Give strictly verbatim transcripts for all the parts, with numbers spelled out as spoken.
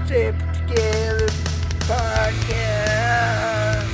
Zip Together Podcast.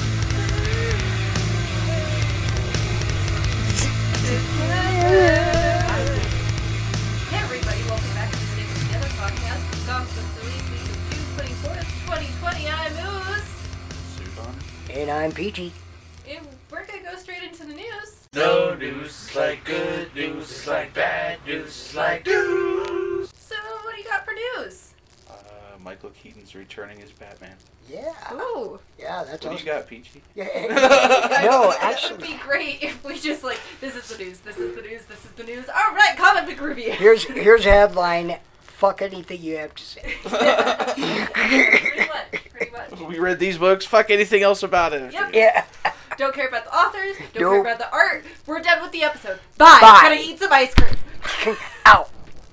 Hey everybody, welcome back to the Stay Together Podcast. Songs with the release week of June twenty-fourth, twenty twenty. I'm Moose. And I'm Peachy. And we're gonna go straight into the news. No news is like good news is like bad news is like news. So, what do you got for news? Uh, Michael Keaton's returning as Batman. Yeah. Ooh. Yeah, that's What do awesome. you got, Peachy? Yeah. No, No, It would be great if we just like, this is the news, this is the news, this is the news. Alright, comic book review. Here's here's a headline. Fuck anything you have to say. Pretty much, pretty much. We read these books. Fuck anything else about it. Yep. Yeah. Don't care about the authors, don't Nope. care about the art. We're done with the episode. Bye. Bye. Gonna eat some ice cream. Ow.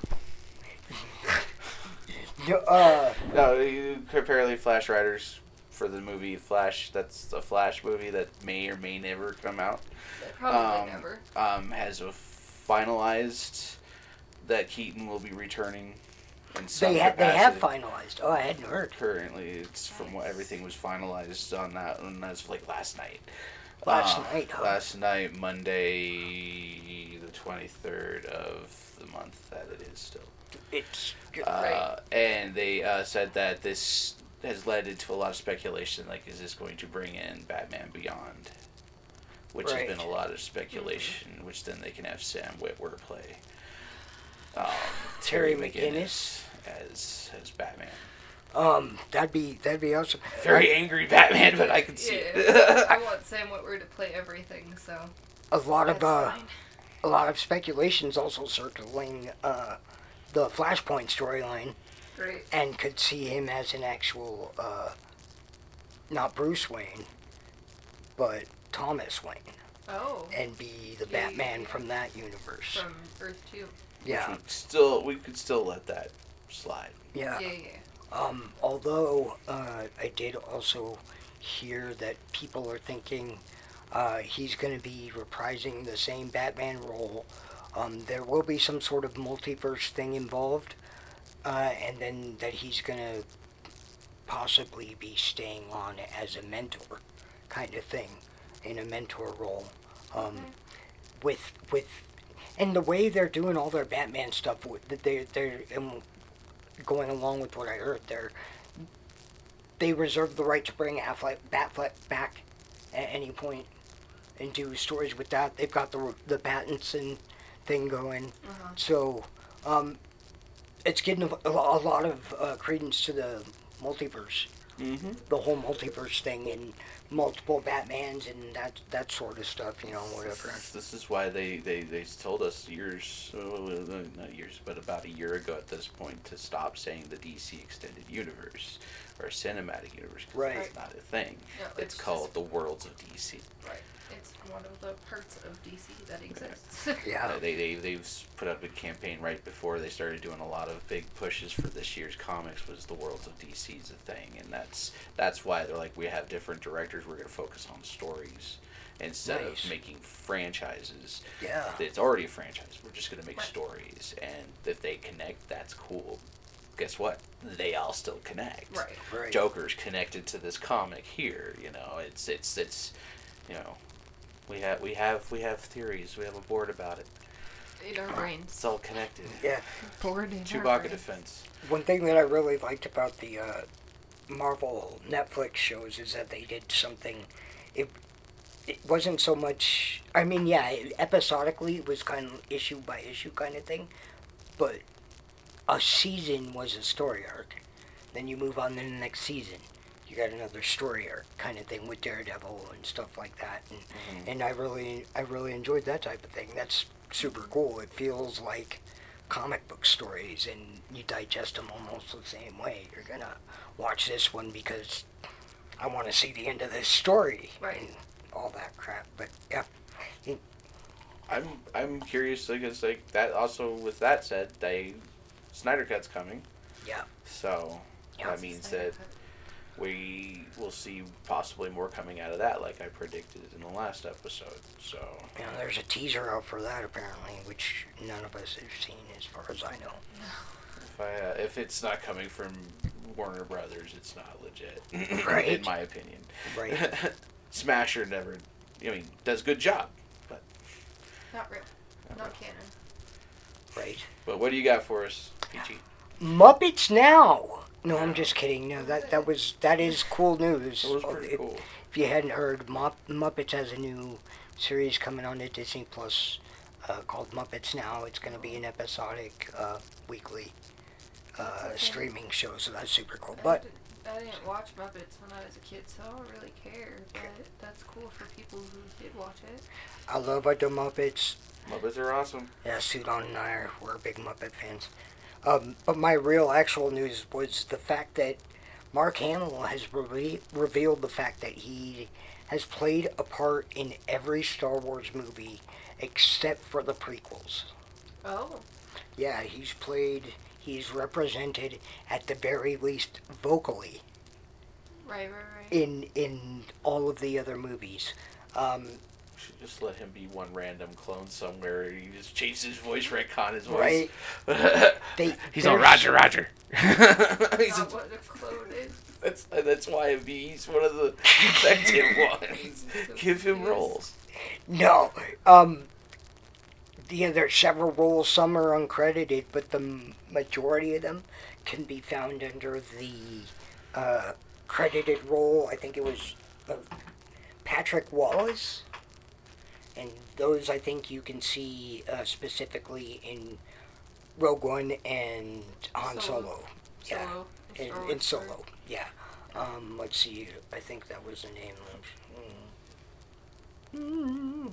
No, uh, No, you- apparently Flash writers for the movie Flash, that's a Flash movie that may or may never come out, Probably um, never. um, has a finalized that Keaton will be returning in some they ha- they have capacity. finalized. Oh, I hadn't heard. Currently, it's from what Nice. everything was finalized on that, and that's like last night. Last Uh, night, huh? Last night, Monday, the twenty-third of the month that it is still. It's good. Uh, and they uh, said that this has led into a lot of speculation, like, is this going to bring in Batman Beyond? Which Right. has been a lot of speculation, mm-hmm. which then they can have Sam Witwer play. Um, Terry Terry McGinnis. McGinnis as, as Batman. Um, that'd be that'd be awesome. Very angry Batman, but I can see Yeah, it. I want Sam Witwer to play everything, so A lot of that's uh, fine. a lot of speculations also circling uh, the Flashpoint storyline, Great. and could see him as an actual, uh, not Bruce Wayne, but Thomas Wayne, Oh, and be the Yeah, yeah, Batman yeah. from that universe. from Earth two. Yeah, Which we still, we could still let that slide. yeah. Yeah, yeah. Um, although uh, I did also hear that people are thinking uh, he's going to be reprising the same Batman role. Um, there will be some sort of multiverse thing involved, uh, and then that he's going to possibly be staying on as a mentor kind of thing, in a mentor role. Um, Okay. with with and the way they're doing all their Batman stuff, with- that they they're um, going along with what I heard, they're they reserve the right to bring Affleck, Batfleck back at any point and do stories with that. They've got the the Pattinson thing going, Uh-huh. so um, it's getting a, a lot of uh, credence to the multiverse, Mm-hmm. the whole multiverse thing, and multiple Batmans and that that sort of stuff, you know, whatever. This is why they, they, they told us years, uh, not years, but about a year ago at this point, to stop saying the D C Extended Universe or Cinematic Universe. 'Cause Right. It's not a thing. No, it's it's called just- the Worlds of D C. Right. It's one of the parts of D C that exists. Yeah. Uh, they, they, they've put up a campaign right before they started doing a lot of big pushes for this year's comics was the Worlds of D C's a thing. And that's that's why they're like, we have different directors, we're going to focus on stories instead Nice. of making franchises. Yeah. It's already a franchise. We're just going to make Right. stories. And if they connect, that's cool. Guess what? They all still connect. Right. Right. Joker's connected to this comic here. You know, it's, it's, it's, you know, we have, we have, we have theories. We have a board about it. In our brains. It's all connected. Yeah. Bored in our Chewbacca brains. defense. One thing that I really liked about the uh, Marvel Netflix shows is that they did something. It it wasn't so much. I mean, yeah, it, episodically it was kind of issue by issue kind of thing, but a season was a story arc. Then you move on to the next season. You got another story arc kind of thing with Daredevil and stuff like that, and Mhm. and I really I really enjoyed that type of thing. That's super cool. It feels like comic book stories, and you digest them almost the same way. You're gonna watch this one because I want to see the end of this story, Right. and all that crap. But yeah, I'm I'm curious because like that. Also, with that said, they Snyder Cut's coming, yeah, so Yeah. that means that we will see possibly more coming out of that, like I predicted in the last episode. So yeah. There's a teaser out for that apparently, which none of us have seen, as far as I know. if I uh, if it's not coming from Warner Brothers, it's not legit. Right. In my opinion. Right. Smasher never, I mean, does a good job, but Not real. Not canon. Right. but what do you got for us, Peachy? Muppets Now. No, I'm just kidding. No, that that was that is cool news. It was pretty If- cool. If you hadn't heard, Mupp- Muppets has a new series coming on to Disney Plus uh, called Muppets Now. It's going to be an episodic, uh, weekly uh, That's okay. streaming show, so that's super cool. I But didn't- I didn't watch Muppets when I was a kid, so I don't really care. But that's cool for people who did watch it. I love uh, the Muppets. Muppets are awesome. Yeah, Sudan and I are we're big Muppet fans. Um, but my real actual news was the fact that Mark Hamill has reve- revealed the fact that he has played a part in every Star Wars movie except for the prequels. Oh. Yeah, he's played, he's represented at the very least vocally Right, right, right. in in all of the other movies. Um, Should just let him be one random clone somewhere. He just changes his voice, retcon his Right. voice. They- He's on there's- Roger, Roger. He's Not a- what the clone is. that's that's why he's one of the effective ones. So Give him confused. roles. No. Um, yeah, there's several roles. Some are uncredited, but the m- majority of them can be found under the uh, credited role. I think it was uh, Patrick Wallace. And those, I think, you can see uh, specifically in Rogue One and Han Solo. Solo. Yeah, Solo. in, Star in Wars Solo. story. Yeah. Um, let's see. I think that was the name. Mm.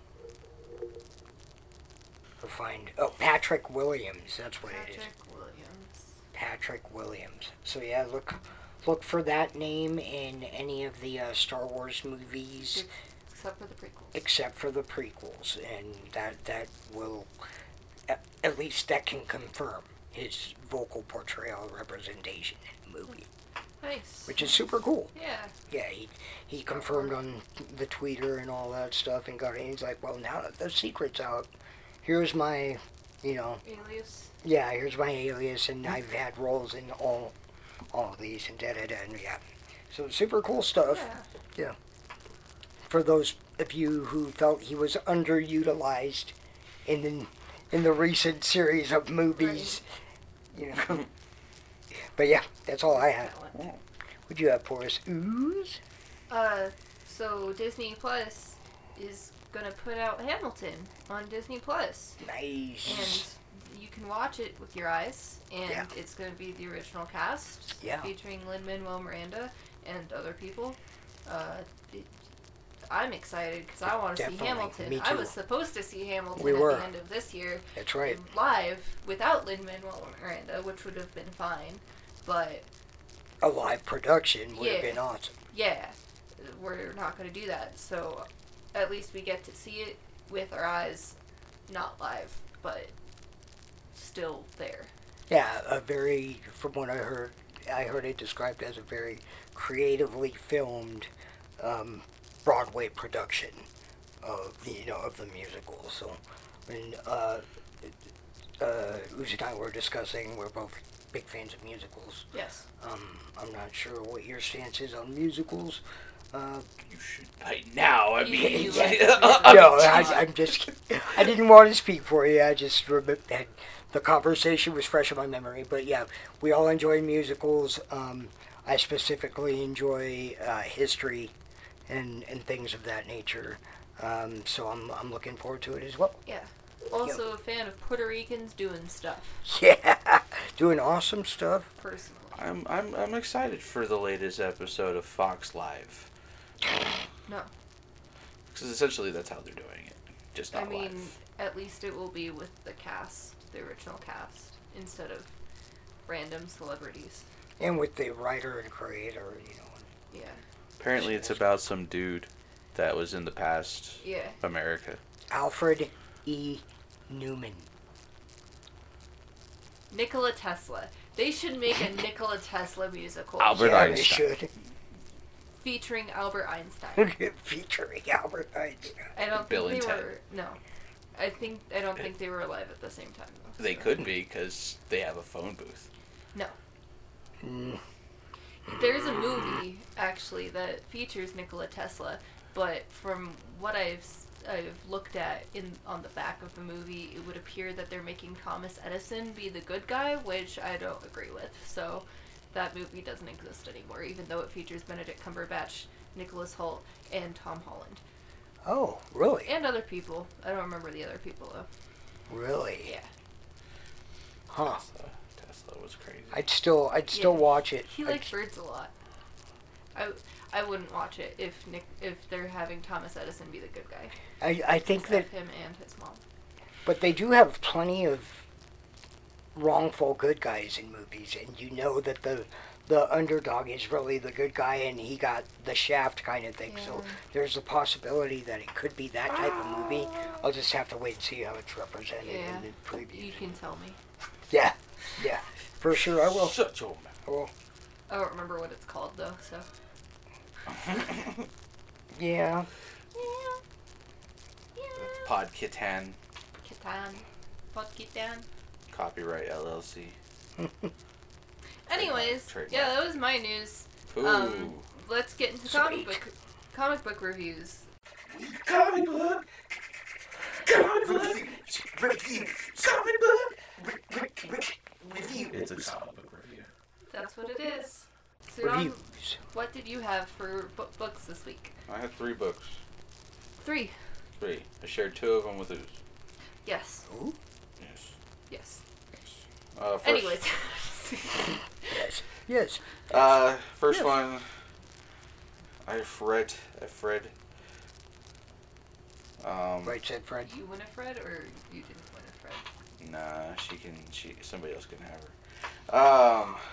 We'll find. Oh, Patrick Williams. That's what it is. Patrick Williams. Patrick Williams. So yeah, look, look for that name in any of the uh, Star Wars movies, Except for the prequels. except for the prequels, and that that will, at, at least that can confirm his vocal portrayal representation in the movie, Nice. which is super cool. Yeah. Yeah, he he confirmed on the Twitter and all that stuff, and got it. He's like, well, now that the secret's out, here's my, you know, Alias. yeah, here's my alias, and I've had roles in all, all of these, and da da da, and yeah. So super cool stuff. Yeah. For those of you who felt he was underutilized in the, in the recent series of movies, you know. But yeah, that's all I have. What'd you have for us? Ooze? Uh, so Disney Plus is gonna put out Hamilton on Disney Plus, Nice. and you can watch it with your eyes. And Yeah. it's gonna be the original cast, Yeah. featuring Lin-Manuel Miranda and other people. Uh, it, I'm excited because I want to see Definitely. Hamilton. Me I too. was supposed to see Hamilton We at were. the end of this year That's right. live without Lin-Manuel Miranda, which would have been fine. But A live production would have Yeah. been awesome. yeah, we're not going to do that. So at least we get to see it with our eyes, not live, but still there. Yeah, a very, from what I heard, I heard it described as a very creatively filmed um, Broadway production of the, you know, of the musical. So, when uh, uh, Uzi and I were discussing, we're both big fans of musicals. Yes. Um, I'm not sure what your stance is on musicals. Uh, You should by now. I You- mean, you like it. no, I, I'm just, I didn't want to speak for you. I just remember that the conversation was fresh in my memory. But yeah, we all enjoy musicals. Um, I specifically enjoy uh, history and, and things of that nature. Um, so I'm I'm looking forward to it as well. Yeah. Also a fan of Puerto Ricans doing stuff, Yeah, doing awesome stuff. personally. I'm I'm I'm excited for the latest episode of Fox Live. No. Because essentially that's how they're doing it, just not I mean, live. at least it will be with the cast, the original cast, instead of random celebrities. And with the writer and creator, you know. Yeah. Apparently, it's about some dude that was in the past Yeah. America. Alfred E. Newman. Nikola Tesla. They should make a Nikola Tesla musical. Albert yeah, Einstein. they should. Featuring Albert Einstein. Featuring Albert Einstein. I don't Bill think and they Ted. were. No. I think I don't think they were alive at the same time though. They so. could be because they have a phone booth. No. Mm, there's a movie actually that features Nikola Tesla, but from what I've s- I've looked at in on the back of the movie, it would appear that they're making Thomas Edison be the good guy, which I don't agree with. So that movie doesn't exist anymore, even though it features Benedict Cumberbatch, Nicholas Hoult, and Tom Holland, Oh, really? and other people. I don't remember the other people though. Really? Yeah. Huh. Tesla, Tesla was crazy. I'd still, I'd still Yeah. watch it. He I'd- likes birds a lot. I, I wouldn't watch it if Nick if they're having Thomas Edison be the good guy. I, I think Instead that, of him and his mom. but they do have plenty of wrongful good guys in movies, and you know that the the underdog is really the good guy, and he got the shaft kind of thing. So Yeah. there's a possibility that it could be that type of movie. I'll just have to wait and see how it's represented Yeah. in the You previews. can tell me. Yeah, yeah, for sure I will. Shut your I will. I don't remember what it's called though. So. mouth. Yeah. Yeah. Yeah. Pod Kitan, Kitan. Pod Kitan. copyright L L C. Anyways, Trademark. yeah, that was my news. Ooh. Um, let's get into comic Sweet. book comic book reviews. Comic book. Comic book. Review. Comic book. Re- re- re- Review. It's a comic book review. That's what it is. So, um, Reviews. what did you have for bu- books this week? I had three books. Three. Three. I shared two of them with Ooze. Yes. Ooh. Yes. Yes. Uh, first, Anyways. Yes. Yes. Uh, first Yes. one. I've read. I've read. Um, Right, said Fred. You win a Fred, or you didn't win a Fred? Nah, she can. She somebody else can have her. Um.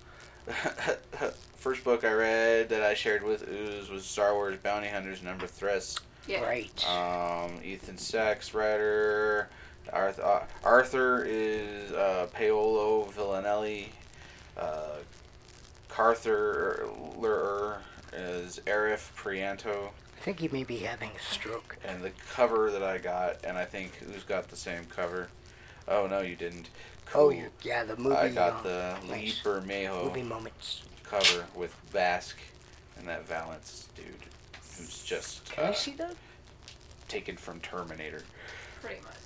First book I read that I shared with Ooze was Star Wars Bounty Hunters Number Threats. Yeah. Right. Um, Ethan Sachs, writer. Arthur, uh, Arthur is uh, Paolo Villanelli. Uh, Carther is Arif Prianto. I think he may be having a stroke. And the cover that I got, and I think who's got the same cover? Oh no, you didn't. Oh, Cool. you, yeah, the movie. I got um, the Lee nice. Bermejo movie moments. cover with Basque and that Valance dude, who's just Can uh, I see that? taken from Terminator. Pretty much.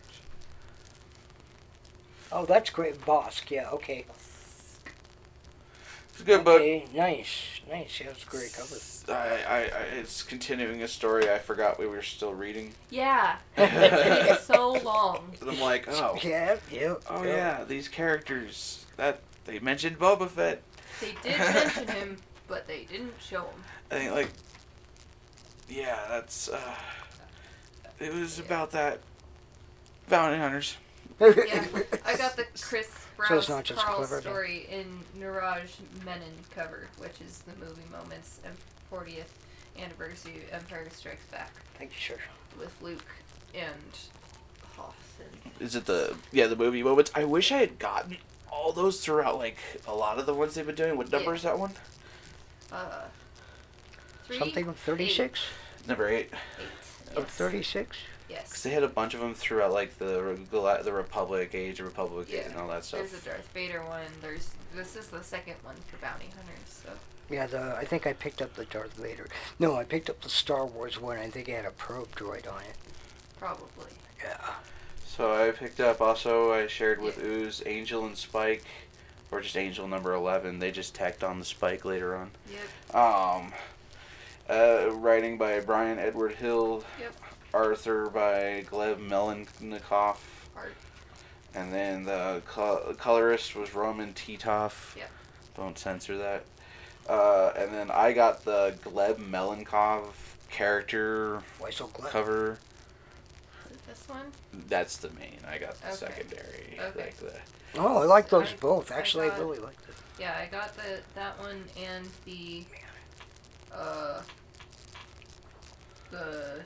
Oh, that's great. Bosk, yeah, okay. It's a good book. Okay, nice, nice. Yeah, it's a great cover. I, I, I, it's continuing a story I forgot we were still reading. Yeah. It's been so long. And I'm like, oh, Yeah, yeah. oh yeah, these characters that they mentioned Boba Fett. They did mention him, but they didn't show him. I think like, yeah, that's. Uh, it was about that. Bounty Hunters. Yeah. I got the Chris So it's Sprouse not just Carl clever, then. story in Niraj Menon cover, which is the movie moments and fortieth anniversary of Empire Strikes Back Thank you, sir. with Luke and Hoth and Is it the yeah the movie moments? I wish I had gotten all those throughout like a lot of the ones they've been doing. What number Yeah. is that one? uh three, Something with thirty-six? Number eight. Eight. eight. Of Yes. thirty-six? Yes. Because they had a bunch of them throughout like the Gal- the Republic, Age of Republic, Yeah. and all that stuff. There's a Darth Vader one. There's this is the second one for Bounty Hunters. So Yeah, the I think I picked up the Darth Vader. No, I picked up the Star Wars one. I think it had a probe droid on it. probably. Yeah. So I picked up also. I shared with Ooze Angel and Spike, or just Angel number eleven. They just tacked on the Spike later on. Yep. Um, uh, writing by Brian Edward Hill. Yep. Arthur by Gleb Melenkov. Art. And then the co- colorist was Roman Titov. Yep. Don't censor that. Uh, and then I got the Gleb Melenkov character Why so glad? cover. This one. That's the main. I got the Okay. secondary. Okay. Like the, Oh, I like those I- both. I Actually, I, got- really like them. Yeah, I got the that one and the uh the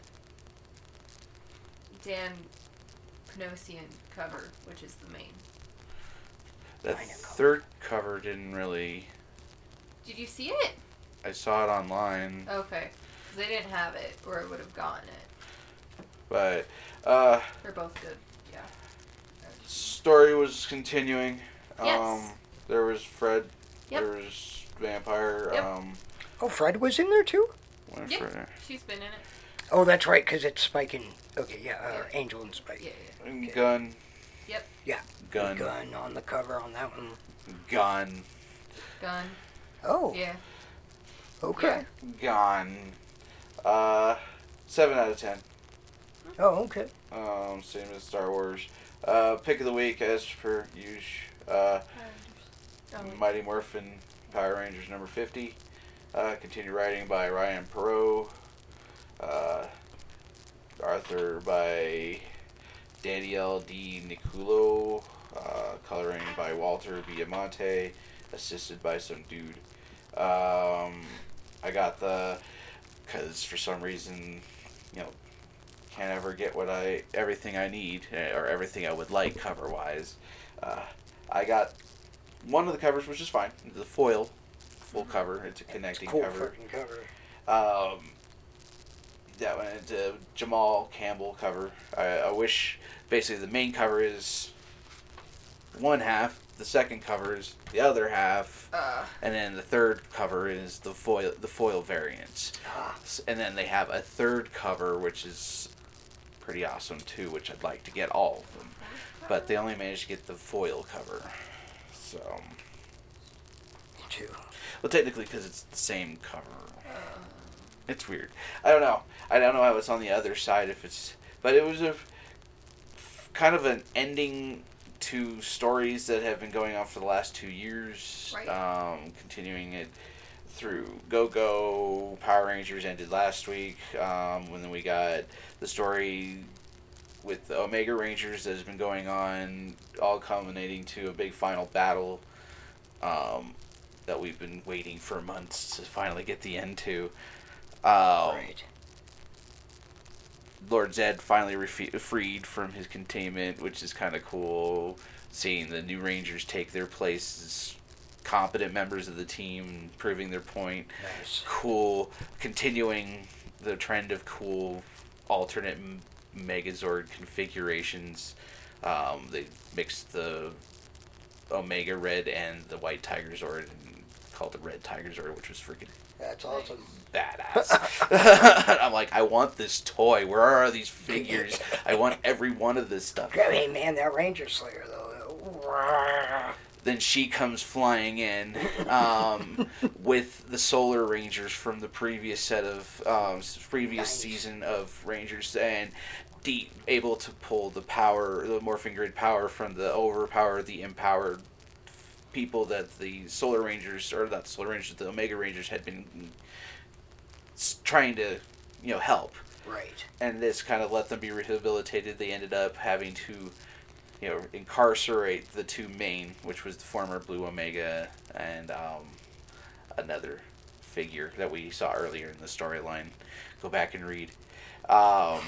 Dan Panosian cover, which is the main. the Kinda cover. third cover didn't really. Did you see it? I saw it online, Okay, 'cause they didn't have it, or I would have gotten it. but uh, They're both good. Yeah. story was continuing. Yes. Um, there was Fred. Yep. There was vampire. Yep. Um, Oh, Fred was in there too? what Yeah, for- she's been in it. Oh, that's right, because it's Spike and okay, yeah, uh, Yeah. Angel and Spike. Yeah, yeah. Okay. Gun. Yep. Yeah, Gun. gun on the cover on that one. Gun. Gun. Oh, Yeah. okay. Gun. Uh, seven out of ten. Oh, okay. Um, same as Star Wars. Uh, pick of the week as per usual. Uh, Oh, wait. Mighty Morphin Power Rangers number fifty. Uh, continued writing by Ryan Perot. Uh, Arthur by Daniel D. Niculo. Uh, coloring by Walter Viamonte. Assisted by some dude. Um, I got the, because for some reason, you know, can't ever get what I, everything I need, eh, or everything I would like cover wise. Uh, I got one of the covers, which is fine. The foil, full cover. It's a connecting Cool cover. fucking cover. Um, that one, it's a Jamal Campbell cover. I, I wish, basically, the main cover is one half, the second cover is the other half, Uh, and then the third cover is the foil, the foil variants. Ah, S- And then they have a third cover, which is pretty awesome too, which I'd like to get all of them. But they only managed to get the foil cover. So, me too. well, technically, because it's the same cover. uh, It's weird. I don't know. I don't know how it's on the other side if it's, but it was a kind of an ending to stories that have been going on for the last two years. Right. Um, continuing it through Go Go. Power Rangers ended last week. Um, and then we got the story with the Omega Rangers that has been going on, all culminating to a big final battle um, that we've been waiting for months to finally get the end to. Um, Right. Lord Zed finally refe- freed from his containment, which is kind of cool. Seeing the new Rangers take their place as competent members of the team, proving their point. Nice. Cool. Continuing the trend of cool alternate M- Megazord configurations. Um, they mixed the Omega Red and the White Tiger Zord and called it Red Tiger Zord, which was freaking That's awesome. badass. I'm like, I want this toy. Where are these figures? I want every one of this stuff. Hey man, that Ranger Slayer though. Then she comes flying in um, with the Solar Rangers from the previous set of um, s- previous Nice. season of Rangers, and de- able to pull the power, the morphing grid power from the overpowered, the empowered people that the Solar Rangers, or not the Solar Rangers, the Omega Rangers had been s- trying to, you know, help. Right. And this kind of let them be rehabilitated. They ended up having to, you know, incarcerate the two main, which was the former Blue Omega and um, another figure that we saw earlier in the storyline. Go back and read. Um,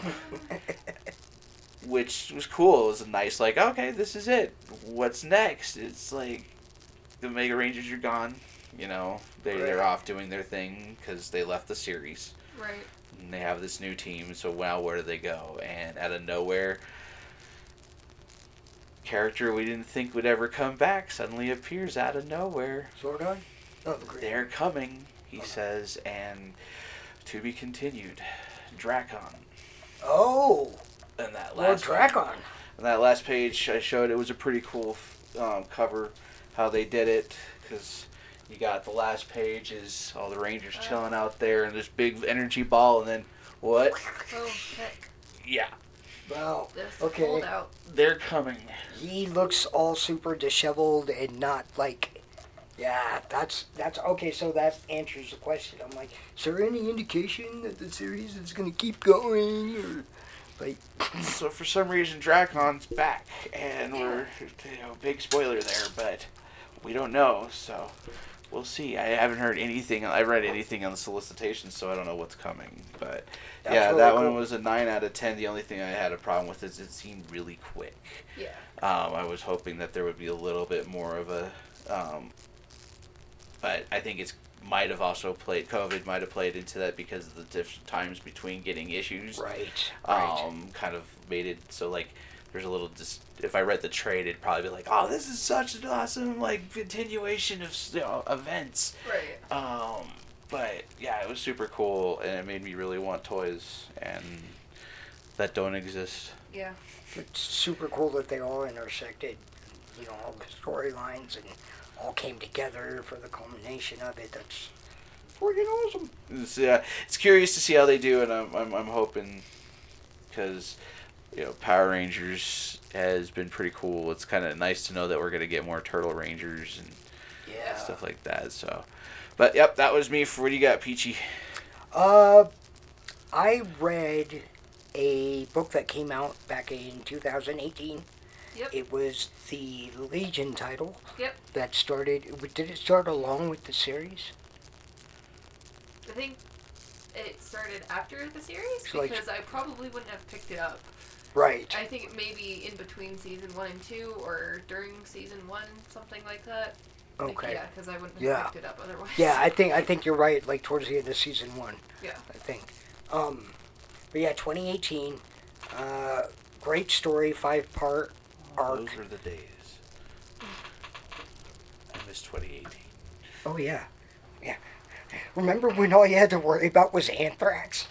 which was cool. It was a nice, like, okay, this is it. What's next? It's like, the Omega Rangers are gone. You know, they, they're Right. off doing their thing because they left the series. right. And they have this new team, so now where do they go? And out of nowhere, character we didn't think would ever come back suddenly appears out of nowhere. Zordon? Oh, the green. They're coming, he says, and to be continued. Dracon. Oh, And that Lord last Dracon. And that last page I showed, it was a pretty cool um, cover, how they did it, because you got the last page is all the Rangers chilling out there and this big energy ball, and then what? Oh, heck. Yeah, Wow. This Okay. pulled out. they're coming. He looks all super disheveled and not like. Yeah, that's that's okay. So that answers the question. I'm like, is there any indication that the series is gonna keep going, or like? So for some reason, Dracon's back, and we're, you know, big spoiler there, but we don't know, so we'll see. I haven't heard anything. I've read anything on the solicitations, so I don't know what's coming. But That's yeah, really that cool. one was a nine out of ten. The only thing I had a problem with is it seemed really quick. Yeah. Um, I was hoping that there would be a little bit more of a, um, but I think it's might have also played COVID might have played into that because of the different times between getting issues. Right. Right. Um, kind of made it so like there's a little dis- if I read the trade, it'd probably be like, oh, this is such an awesome like continuation of you know, events. Right. Um, but yeah, it was super cool, and it made me really want toys and that don't exist. Yeah. It's super cool that they all intersected, you know, all the storylines and all came together for the culmination of it. That's freaking awesome. It's, yeah, it's curious to see how they do, and I'm I'm, I'm hoping, because you know Power Rangers has been pretty cool. It's kind of nice to know that we're gonna get more Turtle Rangers and Yeah. stuff like that. So, but yep, that was me. For what do you got, Peachy? Uh, I read a book that came out back in two thousand eighteen. Yep. It was the Legion title Yep. that started. Did it start along with the series? I think it started after the series So, like- because I probably wouldn't have picked it up. Right. I think it may be in between season one and two, or during season one, something like that. Like, Okay. yeah, because I wouldn't have Yeah. picked it up otherwise. Yeah, I think I think you're right. Like towards the end of season one, Yeah. I think. Um, but yeah, twenty eighteen. Uh, great story, five part arc. Those were the days. I miss twenty eighteen. Oh yeah, yeah. Remember when all you had to worry about was anthrax?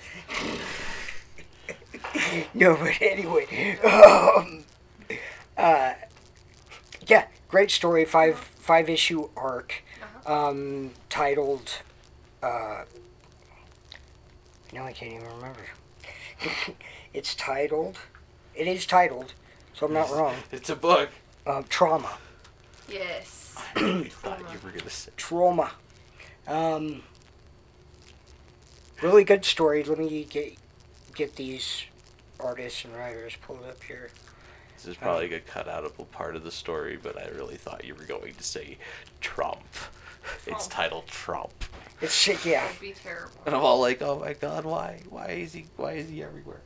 No, but anyway, um, uh, yeah, great story. Five five issue arc, Uh-huh. um, titled. Uh, now I can't even remember. It's titled. It is titled, so I'm not wrong. It's a book. Uh, Trauma. Yes. I really thought you were gonna say. Trauma. Um, really good story. Let me get get these artists and writers pulled up here. This is probably a cut outable part of the story, but I really thought you were going to say Trump. It's Trump. titled Trump. It's shit, yeah. That would be terrible. And I'm all like, oh my god, why? Why is he why is he everywhere?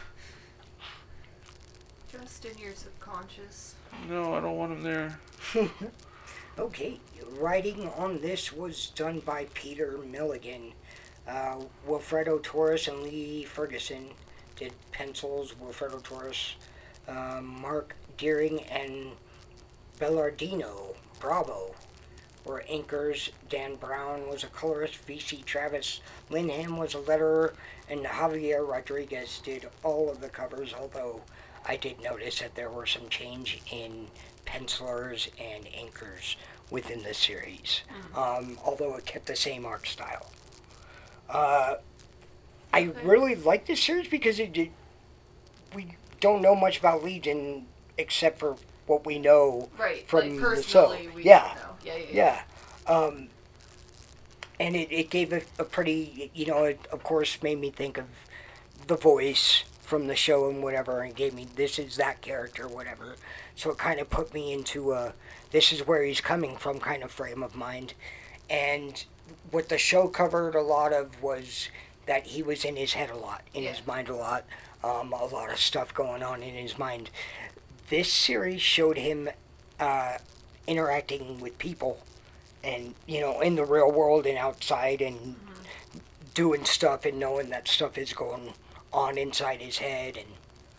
Just in your subconscious. No, I don't want him there. Okay, writing on this was done by Peter Milligan. Uh, Wilfredo Torres and Lee Ferguson did pencils. Wilfredo Torres, um, Mark Deering, and Bellardino Bravo were inkers. Dan Brown was a colorist. V C Travis Linham was a letterer, and Javier Rodriguez did all of the covers, although I did notice that there were some change in pencilers and inkers within the series, um, although it kept the same art style. Uh, I Okay. really like this series because it did. We don't know much about Legion except for what we know Right. from like the personally, show. we Yeah. don't know. Yeah, yeah, yeah. Yeah. Um, and it, it gave a, a pretty, you know, it of course made me think of the voice from the show and whatever, and gave me, this is that character, whatever. So it kind of put me into a, this is where he's coming from kind of frame of mind. And what the show covered a lot of was that he was in his head a lot, in Yeah. his mind a lot, um, a lot of stuff going on in his mind. This series showed him uh, interacting with people and, you know, in the real world and outside and Mm-hmm. doing stuff and knowing that stuff is going on inside his head. And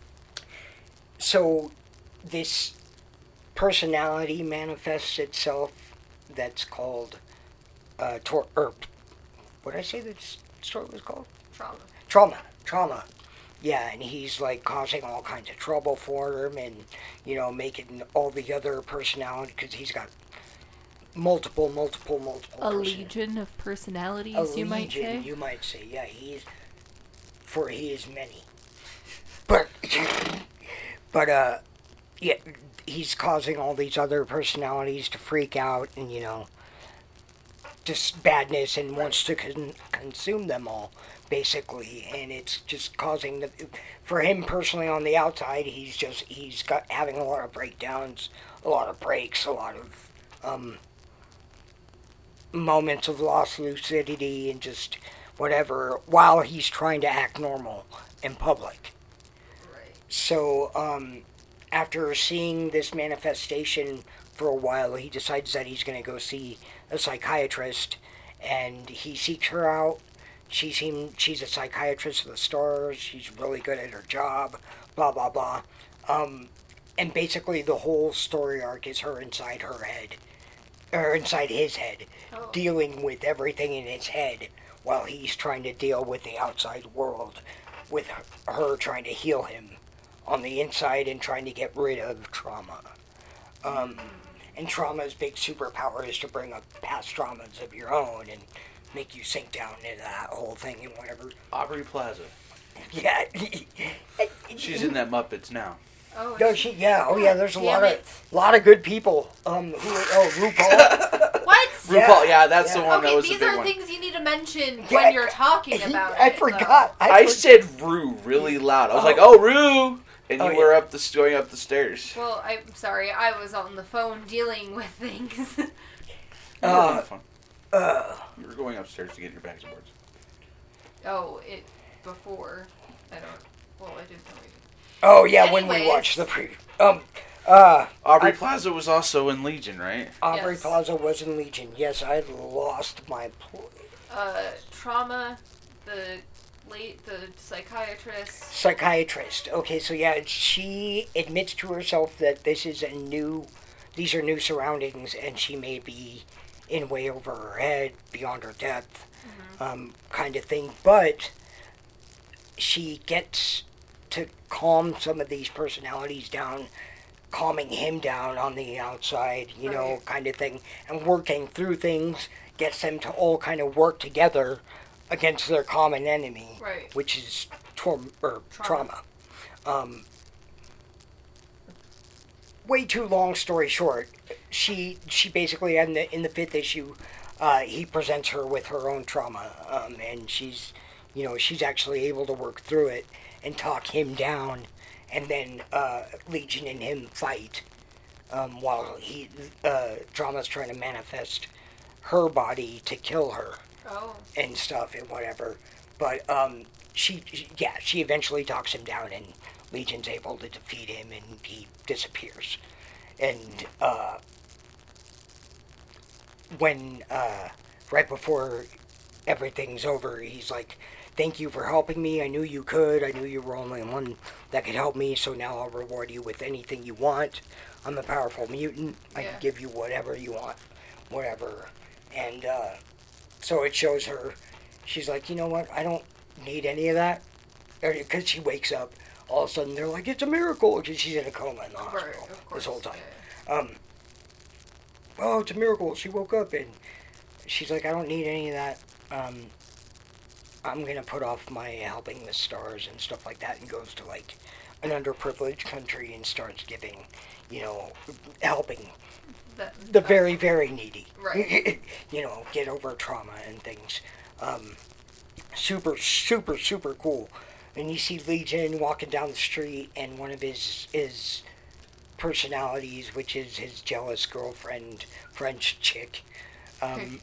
so this personality manifests itself that's called uh, tor- or what did I say this story was called? Trauma. Trauma. Trauma. Yeah, and he's like causing all kinds of trouble for him and, you know, making all the other personality, because he's got multiple, multiple, multiple. A person- legion of personalities, a you might legion, say. You might say, yeah, he's, for he is many. But, but, uh, yeah, he's causing all these other personalities to freak out and, you know, just badness and wants to con- consume them all, basically. And it's just causing the, for him personally on the outside, he's just, he's got having a lot of breakdowns, a lot of breaks, a lot of, um, moments of lost lucidity and just whatever, while he's trying to act normal in public. Right. So, um, after seeing this manifestation for a while, he decides that he's going to go see a psychiatrist, and he seeks her out. She seems, she's a psychiatrist of the stars. She's really good at her job, blah, blah, blah. Um, and basically the whole story arc is her inside her head, or inside his head, Oh. dealing with everything in his head while he's trying to deal with the outside world, with her, her trying to heal him on the inside and trying to get rid of trauma. Um, and trauma's big superpower is to bring up past traumas of your own and make you sink down into that whole thing and whatever. Aubrey Plaza. Yeah. She's in that Muppets now. Oh, No, she. Yeah. Oh, yeah. There's a Damn lot it. of lot of good people. Um. Who? Oh, RuPaul. What? Yeah. RuPaul, yeah, that's the Yeah. one that Okay, was the these big are one. things you need to mention Yeah, when you're talking about I it. though. forgot. I, I for- said Rue really loud. I was Oh. like, "Oh, Rue," and you Oh, were yeah. up the going up the stairs. Well, I'm sorry. I was on the phone dealing with things. You were Uh, having fun. Uh. You were going upstairs to get your bags and boards. oh, it before. I don't. Well, I didn't know. We, Oh yeah. When we Anyways. watched the pre. Um. Uh. Aubrey I- Plaza was also in Legion, right? Aubrey Yes. Plaza was in Legion. Yes, I lost my. Pl- uh, trauma. The late the psychiatrist. psychiatrist. Okay, so yeah, she admits to herself that this is a new, these are new surroundings, and she may be in way over her head, beyond her depth, um, kind of thing. But she gets to calm some of these personalities down, calming him down on the outside, you know, Right. kind of thing, and working through things, gets them to all kind of work together against their common enemy, Right. which is tor- or trauma. Trauma. Um, way too long story short, she she basically in the in the fifth issue, uh, he presents her with her own trauma, um, and she's, you know, she's actually able to work through it and talk him down, and then uh, Legion and him fight, um, while he uh, Drama's trying to manifest her body to kill her Oh. and stuff and whatever. But um, she, she, yeah, she eventually talks him down, and Legion's able to defeat him, and he disappears. And uh, when uh, right before everything's over, he's like, "Thank you for helping me. I knew you could. I knew you were only one that could help me. So now I'll reward you with anything you want. I'm a powerful mutant. I Yeah. can give you whatever you want, whatever." And uh, so it shows her, she's like, you know what, I don't need any of that. Because she wakes up, all of a sudden they're like, it's a miracle, because she's in a coma in the Right. hospital Of course. this whole time. yeah. Um, oh, it's a miracle, she woke up, and she's like, I don't need any of that. Um, I'm going to put off my helping the stars and stuff like that, and goes to like an underprivileged country and starts giving, you know, helping That, the very, very needy. Right. You know, get over trauma and things. Um, super, super, super cool. And you see Legion walking down the street, and one of his his personalities, which is his jealous girlfriend, French chick, um,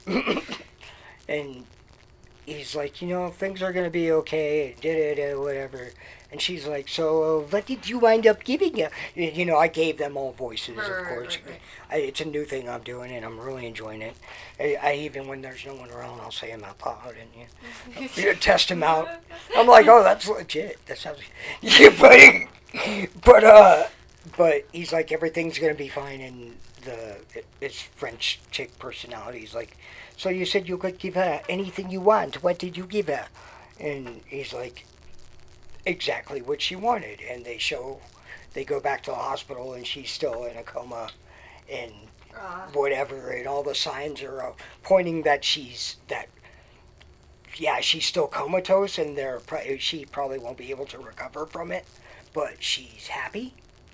and he's like, you know, things are gonna be okay, da da da, whatever. And she's like, so uh, what did you wind up giving you? You know, I gave them all voices, Right, of right, course. right, right. I, it's a new thing I'm doing, and I'm really enjoying it. I, I even, when there's no one around, I'll say them out loud and you, you test them out. I'm like, oh, that's legit. That sounds, yeah, but, but, uh, but he's like, everything's gonna be fine, and the, it's French chick personality. He's like, so you said you could give her anything you want. What did you give her? And he's like, exactly what she wanted. And they show, they go back to the hospital, and she's still in a coma, and Uh, whatever, and all the signs are uh, pointing that she's that. Yeah, she's still comatose, and they're pro- she probably won't be able to recover from it, but she's happy.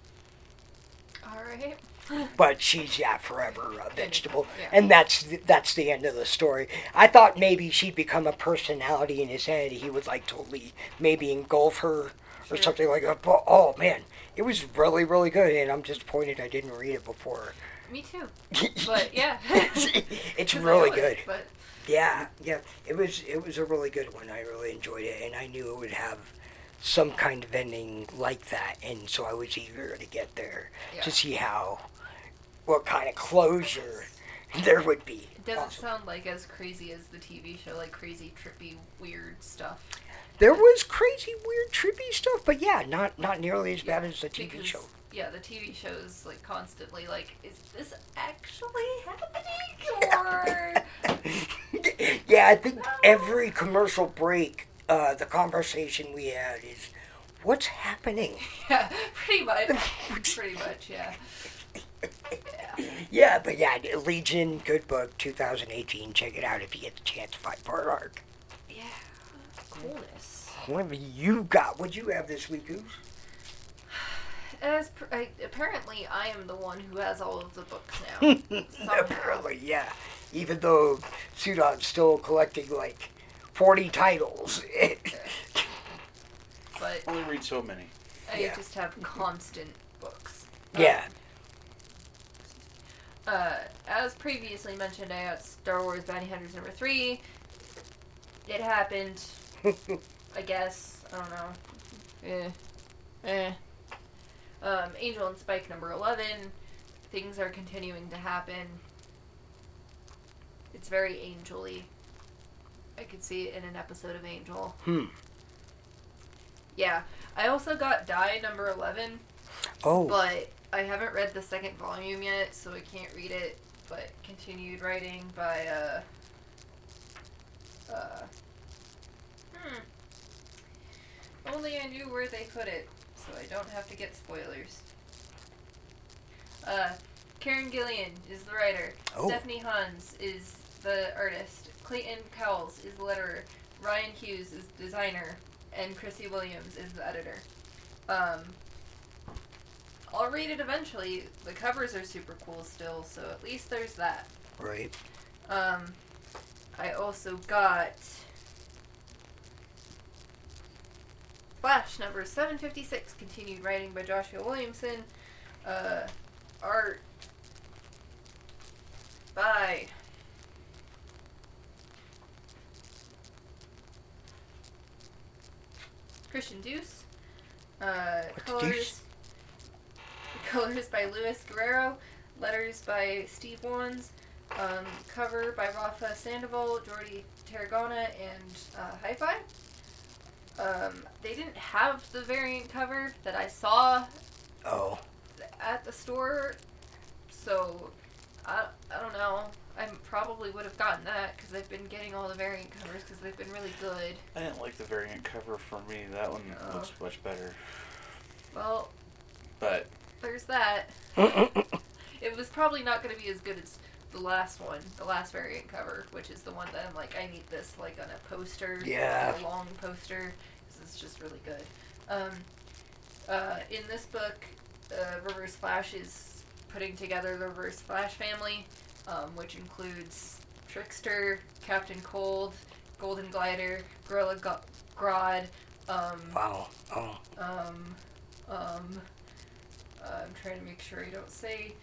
all right. But she's, yeah, forever a vegetable. Yeah. And that's the, that's the end of the story. I thought maybe she'd become a personality in his head. He would, like, totally maybe engulf her or Sure. something like that. But, oh, man, it was really, really good. And I'm disappointed I didn't read it before. Me too. But yeah. It's 'Cause I really know good. it, But Yeah, yeah. It was it was a really good one. I really enjoyed it. And I knew it would have some kind of ending like that. And so I was eager to get there Yeah. to see how, what kind of closure There would be. It doesn't Awesome. sound like as crazy as the T V show, like crazy, trippy, weird stuff. There was crazy, weird, trippy stuff, but yeah, not not nearly as bad as the T V Because, show. Yeah, the T V show's like constantly like, is this actually happening? Or Yeah, I think No. every commercial break, uh, the conversation we had is, what's happening? yeah, pretty much, pretty much, yeah. Yeah. Yeah, but yeah, Legion, good book, two thousand eighteen. Check it out if you get the chance. Five part arc. Yeah. Coolness. What have you got? What'd you have this week, Goose? As pr- I, apparently, I am the one who has all of the books now. Somehow. Apparently, yeah. Even though Sudan's still collecting like forty titles. But Only read so many. I Yeah. just have constant books. Yeah. Uh, as previously mentioned, I got Star Wars Bounty Hunters number three. It happened. I guess. I don't know. Eh. Eh. Um, Angel and Spike number eleven. Things are continuing to happen. It's very angel-y. I could see it in an episode of Angel. Hmm. Yeah. I also got Die number eleven, Oh. but I haven't read the second volume yet, so I can't read it. But continued writing by, uh... Uh... Hmm. Only I knew where they put it, so I don't have to get spoilers. Uh, Karen Gillian is the writer. Oh. Stephanie Hans is the artist. Clayton Cowles is the letterer. Ryan Hughes is designer. And Chrissy Williams is the editor. Um, I'll read it eventually. The covers are super cool still, so at least there's that. Right. Um, I also got Flash number seven fifty-six, continued writing by Joshua Williamson. Uh, art by Christian Deuce. Uh, What's colors Deuce? colors by Luis Guerrero. Letters by Steve Wands. Um, cover by Rafa Sandoval, Jordi Tarragona, and uh, Hi-Fi. Um, they didn't have the variant cover that I saw Oh. at the store, so I, I don't know. I probably would have gotten that because I've been getting all the variant covers because they've been really good. I didn't like the variant cover for me. That one Oh. looks much better. Well, But there's that. It was probably not going to be as good as the last one, the last variant cover, which is the one that I'm like, I need this like on a poster, Yeah. a long poster, because it's just really good. Um, uh, in this book, uh, Reverse Flash is putting together the Reverse Flash family, um, which includes Trickster, Captain Cold, Golden Glider, Gorilla Go- Grodd, um, Wow. Oh. um, um, uh, I'm trying to make sure I don't say,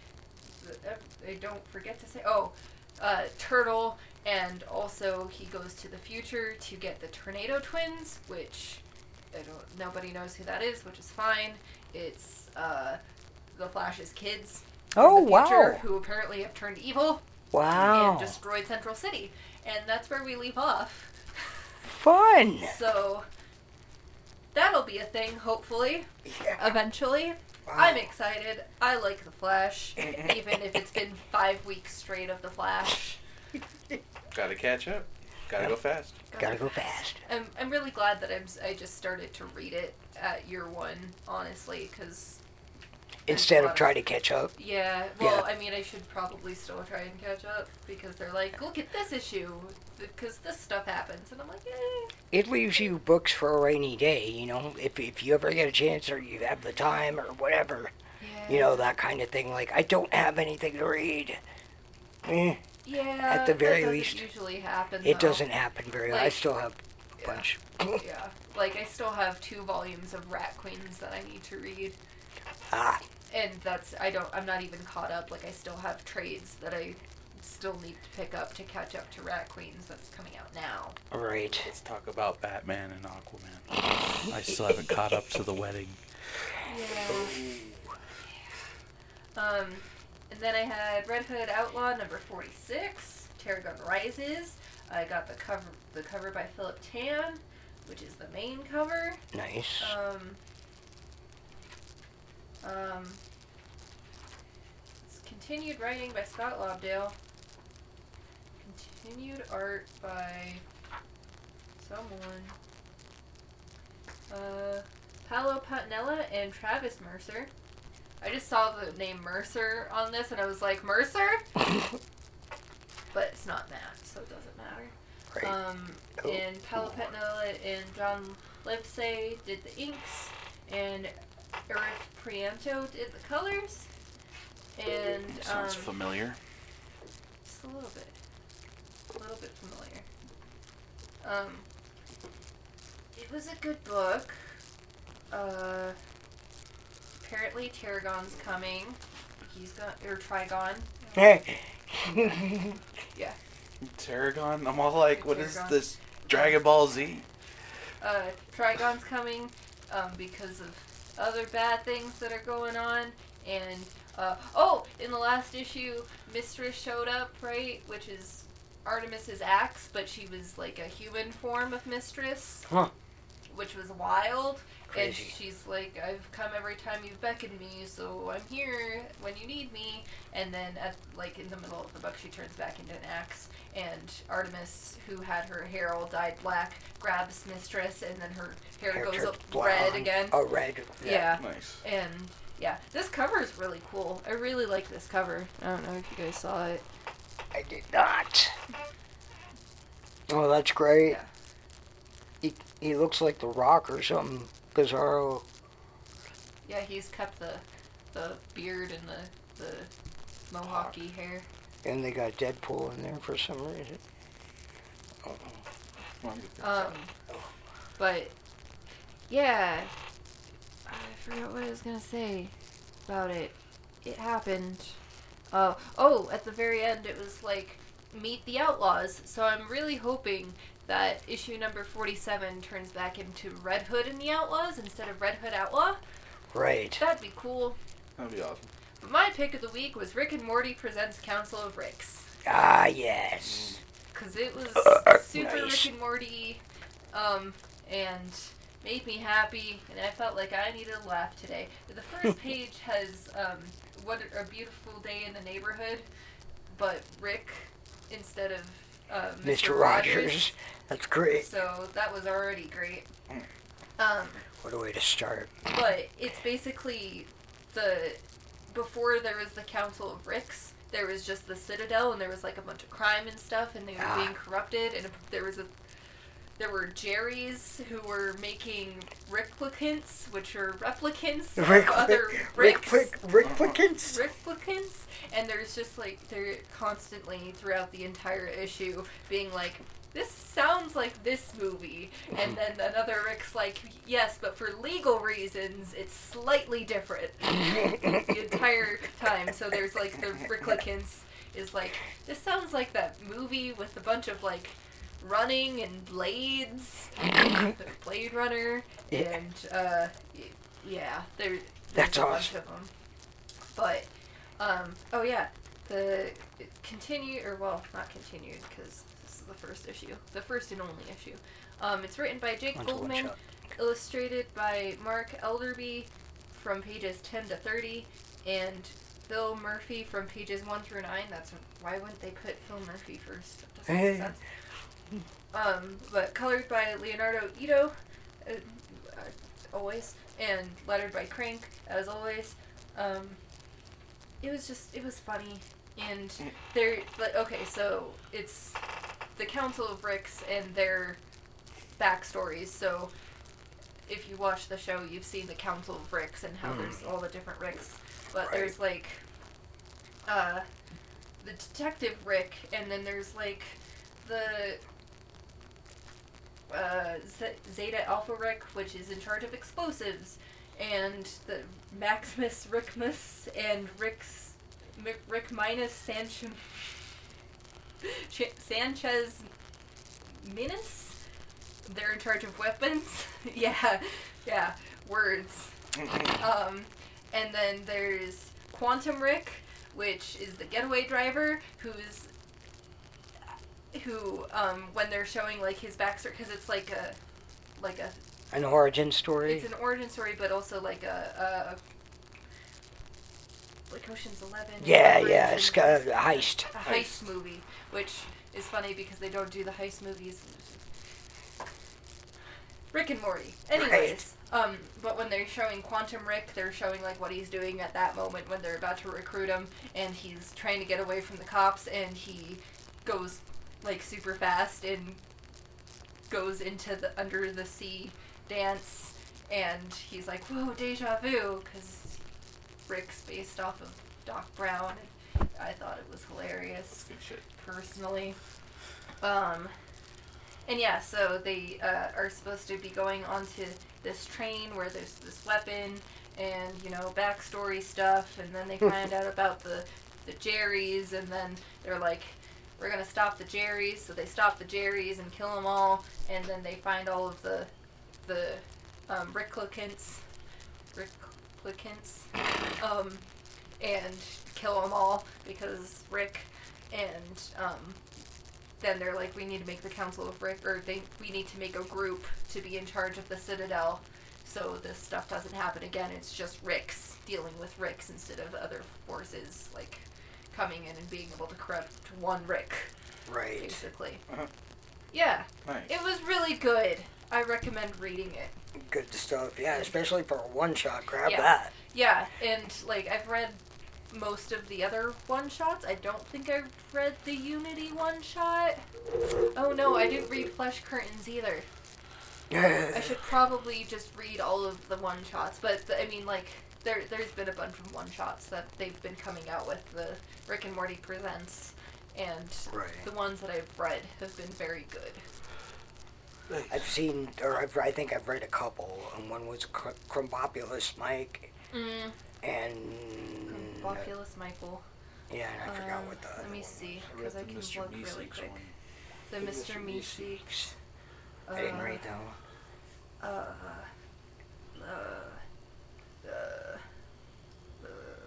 I don't forget to say, oh, uh, Turtle, and also he goes to the future to get the Tornado Twins, which I don't, nobody knows who that is, which is fine. It's, uh, the Flash's kids from Oh, the future wow. who apparently have turned evil Wow. and destroyed Central City. And that's where we leave off. Fun. So, that'll be a thing, hopefully, Yeah. eventually. Wow. I'm excited. I like The Flash, even if it's been five weeks straight of The Flash. gotta catch up. Gotta go fast. Gotta go fast. I'm, I'm really glad that I'm, s- I just started to read it at year one, honestly, because... Instead of trying to catch up. Yeah, well, Yeah. I mean, I should probably still try and catch up, because they're like, look at this issue, because this stuff happens, and I'm like, eh. It leaves you books for a rainy day, you know, if, if you ever get a chance or you have the time or whatever, Yeah. you know, that kind of thing. Like, I don't have anything to read. Eh, Yeah, at the very that doesn't least, usually happen, it though. doesn't happen very I Like, still have a yeah. bunch. Yeah, like, I still have two volumes of Rat Queens that I need to read. Ah, And that's, I don't, I'm not even caught up. Like, I still have trades that I still need to pick up to catch up to Rat Queens that's coming out now. all right. Let's talk about Batman and Aquaman. I still haven't caught up to the wedding. Yeah. Um, and then I had Red Hood Outlaw number forty-six, Tarragon Rises. I got the cover, the cover by Philip Tan, which is the main cover. Nice. Um, um, it's continued writing by Scott Lobdell. Continued art by someone. Uh, Paolo Patinella and Travis Mercer. I just saw the name Mercer on this and I was like, Mercer? But it's not Matt, so it doesn't matter. Right. Um, Cool. and Paolo Patinella and John Livesey did the inks, and Eric Prianto did the colors, and um, Sounds familiar. just a little bit, a little bit familiar. Um, it was a good book. Uh, apparently Tarragon's coming. He's gonna, or Trigon. Yeah. Tarragon? I'm all like, what is Tarragon. this? Dragon Ball Z? Uh, Trigon's coming, um, because of other bad things that are going on, and, uh, oh, in the last issue, Mistress showed up, right, which is Artemis's axe, but she was, like, a human form of Mistress, Huh. which was wild, and Crazy. she's like, I've come every time you've beckoned me, so I'm here when you need me, and then, at, like, in the middle of the book, she turns back into an axe, and Artemis, who had her hair all dyed black, grabs Mistress, and then her hair, Hair goes turns up blonde. red again. Oh, red. Yeah. Nice. And, yeah, this cover is really cool. I really like this cover. I don't know if you guys saw it. I did not. Oh, that's great. Yeah. He, he looks like The Rock or something. Bizarro. Yeah, he's kept the the beard and the, the mohawky hair. And they got Deadpool in there for some reason. Um, but, yeah, I forgot what I was gonna say about it. It happened. Uh, oh, at the very end, it was like, meet the Outlaws. So I'm really hoping that issue number forty-seven turns back into Red Hood and the Outlaws instead of Red Hood Outlaw. Right. That'd be cool. That'd be awesome. But my pick of the week was Rick and Morty Presents Council of Ricks. Ah, yes. Because it was Uh, super nice. Rick and Morty, um, and made me happy, and I felt like I needed a laugh today. The first page has, um, What a Beautiful Day in the Neighborhood, but Rick instead of uh, Mister Mister Rogers. That's great. So that was already great. Um, What a way to start. but it's basically the, before there was the Council of Ricks, there was just the Citadel, and there was like a bunch of crime and stuff, and they were Ah. being corrupted, and there was a, there were Jerrys who were making replicants, which are replicants Rick, of other Rick, Ricks. Rick, Rick, Rickplicants? Replicants, and there's just like, they're constantly throughout the entire issue being like, this sounds like this movie, and then another Rick's like, yes, but for legal reasons, it's slightly different the entire time. So there's like the Ricklicans is like, this sounds like that movie with a bunch of like running and blades, the Blade Runner, Yeah. and uh, y- yeah, there, there's That's a bunch awesome. of them. But um, oh yeah, the continue or well, not continued because this is the first issue, the first and only issue. Um, it's written by Jake One to one Goldman, shot. illustrated by Mark Elderby from pages ten to thirty, and Phil Murphy from pages one through nine. That's why wouldn't they put Phil Murphy first? That doesn't make sense. Um, but colored by Leonardo Ito, uh, uh, always, and lettered by Crank, as always. Um, it was just, it was funny, and they're, like, okay, so it's the Council of Ricks and their backstories, so if you watch the show, you've seen the Council of Ricks and how Mm. there's all the different Ricks, but Right. there's, like, uh, the Detective Rick, and then there's, like, the uh, Z- Zeta Alpha Rick, which is in charge of explosives, and the Maximus Rickmus and Rick's M- Rick Minus Sanchez Ch- Sanchez Minas. They're in charge of weapons. yeah, yeah, words. Um, and then there's Quantum Rick, which is the getaway driver who's who um when they're showing like his backstory, because it's like a like a An origin story. it's an origin story, but also like a, a like Ocean's Eleven. Yeah, Origin- yeah, it's got a heist. a heist movie, which is funny because they don't do the heist movies. Rick and Morty. Anyways, um, but when they're showing Quantum Rick, they're showing like what he's doing at that moment when they're about to recruit him, and he's trying to get away from the cops, and he goes like super fast and goes into the under the sea dance, and he's like, "Whoa, deja vu," because Rick's based off of Doc Brown, and I thought it was hilarious Good shit. personally. Um, and yeah, so they uh, are supposed to be going onto this train where there's this weapon and, you know, backstory stuff, and then they find out about the, the Jerrys, and then they're like, we're gonna stop the Jerrys, so they stop the Jerrys and kill them all, and then they find all of the, the, um, Ricklicants, Ricklicants, um, and kill them all, because Rick, and, um, then they're like, we need to make the Council of Rick, or they, we need to make a group to be in charge of the Citadel, so this stuff doesn't happen again. It's just Ricks, dealing with Ricks instead of other forces, like, coming in and being able to corrupt one Rick, Right. basically. Uh-huh. Yeah, Nice. it was really good. I recommend reading it. Good stuff. Yeah, especially for a one shot. Grab Yeah. that. Yeah, and, like, I've read most of the other one-shots. I don't think I've read the Unity one-shot. Oh no, I didn't read Flesh Curtains either. I should probably just read all of the one-shots, but, I mean, like, there, there's been a bunch of one-shots that they've been coming out with, the Rick and Morty Presents, and Right. the ones that I've read have been very good. I've seen, or I've, I think I've read a couple, and one was Cr- Crumbopulous Mike, Mm. and Bocculus Michael. yeah, and I forgot Um, what the other Let me one see, I read because I the can Mister look really Meeseeks quick. one. The The Mister Mister Meeseeks. was. I didn't uh, read that one. Uh, uh, uh, uh,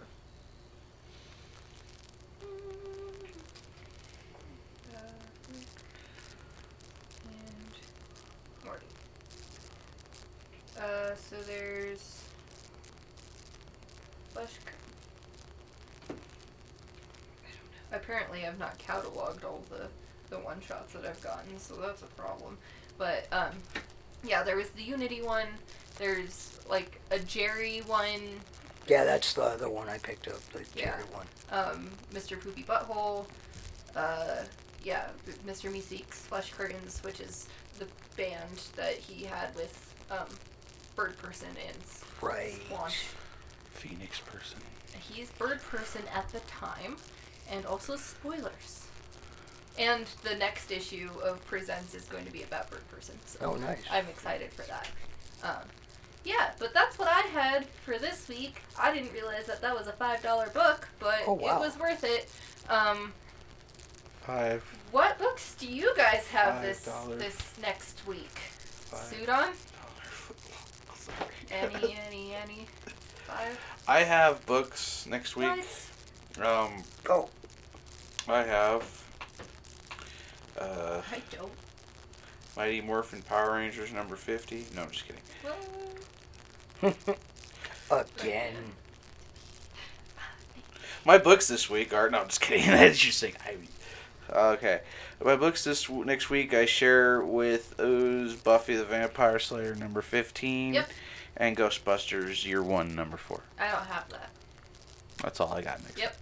uh, and Morty. Uh, so there's Flesh. Cur- Apparently, I've not cataloged all the the one shots that I've gotten, so that's a problem. But um, yeah, there was the Unity one. There's like a Jerry one. Yeah, that's the the one I picked up, the Yeah. Jerry one. Um, Mister Poopy Butthole. Uh, yeah, Mister Meeseeks Flesh Curtains, which is the band that he had with um, Bird Person and Right. Squanch. Phoenix person. He's Bird Person at the time, and also spoilers. And the next issue of Presents is going to be about Bird Person, so Oh, nice. I'm excited for that. Um, yeah, but that's what I had for this week. I didn't realize that that was a five dollar book, but Oh, wow. it was worth it. Um, Five. what books do you guys have Five this dollars. this next week? Five. Suit on? Dollar football. Sorry. Any, any, any? Five? I have books next week. Nice. Um, Oh, I have uh, I don't. Mighty Morphin Power Rangers number fifty. No, I'm just kidding. What? again. My books this week are no, I'm just kidding. That's just saying. I. Okay, my books this w- next week I share with Ooze Buffy the Vampire Slayer number fifteen, Yep. and Ghostbusters Year One number four. I don't have that. That's all I got next. Yep.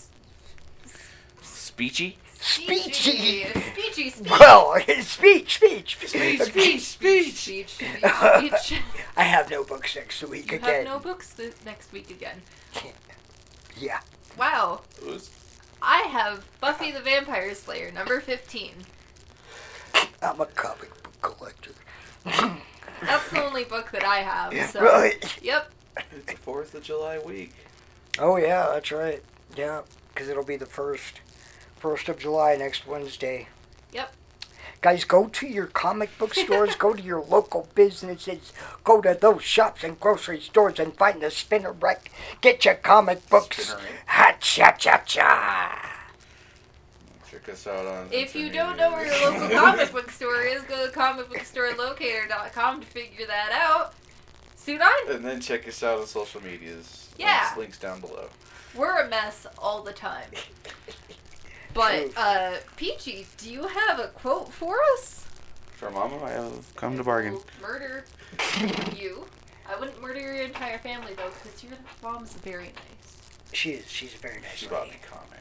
Speechy. Speechy. Speechy, speech. Well, speech, speech, Speech, Speech, speech, speech. speech, speech, speech. I have no books next week You again. have no books th- next week again. Yeah. Wow. Ooze. I have Buffy the Vampire Slayer, number fifteen. I'm a comic book collector. That's the only book that I have, so. Right. Yep. It's the Fourth of July week. Oh yeah, that's right. Yeah, because it'll be the first, first of July next Wednesday. Yep. Guys, go to your comic book stores, go to your local businesses, go to those shops and grocery stores and find the spinner rack. Get your comic books. Spinner rack. Ha cha cha cha. Check us out on. If you social don't know where media. your local comic book store is, go to comic book store locator dot com to figure that out. Suit on? And then check us out on social medias. Yeah. Links, links down below. We're a mess all the time. But, uh, Peachy, do you have a quote for us? For Mama, I have come to bargain. Will murder you. I wouldn't murder your entire family, though, because your mom's very nice. She is. She's a very nice She lady. bought me comics.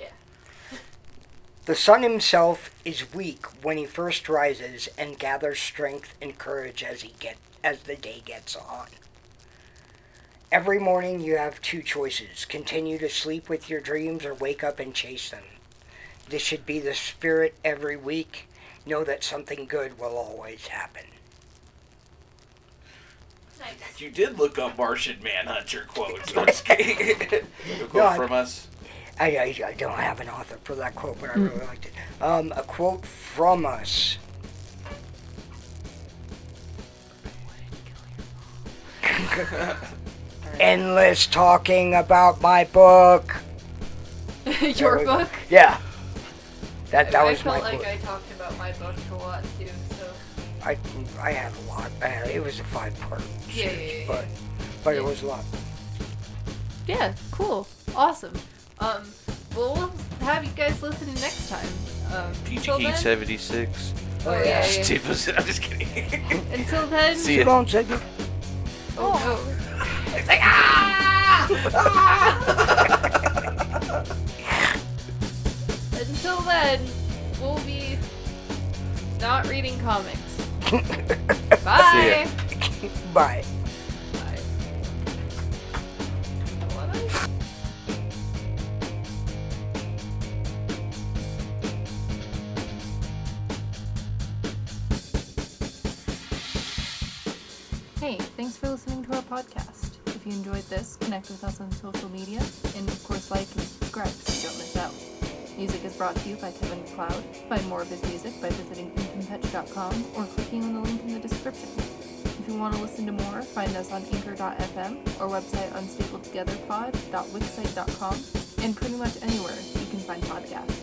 The sun himself is weak when he first rises and gathers strength and courage as he get as the day gets on. Every morning you have two choices: continue to sleep with your dreams or wake up and chase them. This should be the spirit every week. Know that something good will always happen. Nice. You did look up Martian Manhunter quotes. I'm just kidding. A quote No, I- from us. I, I, I don't have an author for that quote, but I really liked it. Um, a quote from us. Endless talking about my book. There Your we go. book? Yeah. That that I, was I my felt like quote. I talked about my book a lot, too, so... I I had a lot. I had, it was a five part Yeah, series, yeah, yeah, but but it Yeah. was a lot. Yeah, cool. Awesome. Um, well, we'll have you guys listen next time. Um, Peachy until King then, seventy-six. Oh, yeah, yeah. Steve was, I'm just kidding. until then, See ya. Go on, Ziggy. oh, It's like, ah! no. Until then, we'll be not reading comics. Bye. Bye. Bye. What? Hey, thanks for listening to our podcast. If you enjoyed this, connect with us on social media, and of course like and subscribe so you don't miss out. Music is brought to you by Kevin MacLeod. Find more of his music by visiting ethan petch dot com or clicking on the link in the description. If you want to listen to more, find us on anchor dot f m, our website unstapledtogetherpod dot wixsite dot com, and pretty much anywhere you can find podcasts.